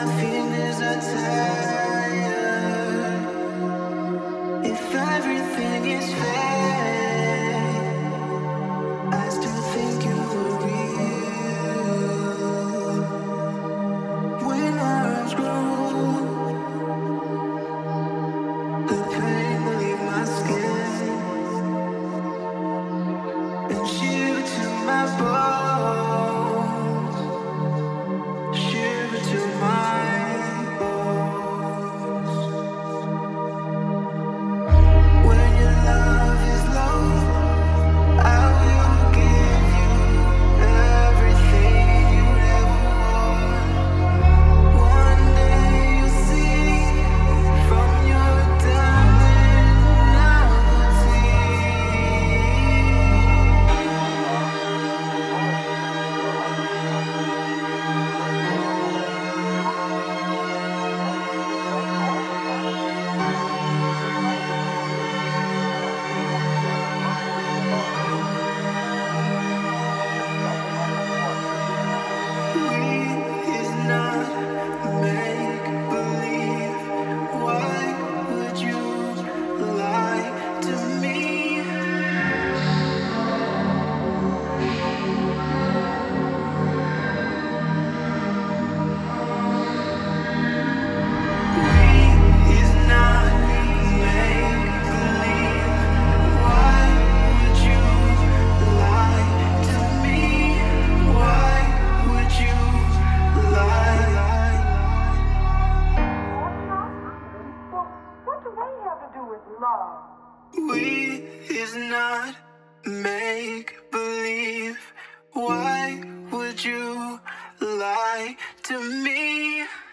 my fingers are tired. If everything is fake, I still think you were real. When our arms grow, the pain will leave my skin and shiver to my bones, shiver to my bones. When your love is low, I will give you everything you ever want. One day you'll see from your diamond novelty. Is not make believe. Why would you lie to me? Is not make believe. Why would you lie to me? Why would you lie? What do they have to do with love? We is not make believe. Why would you lie to me?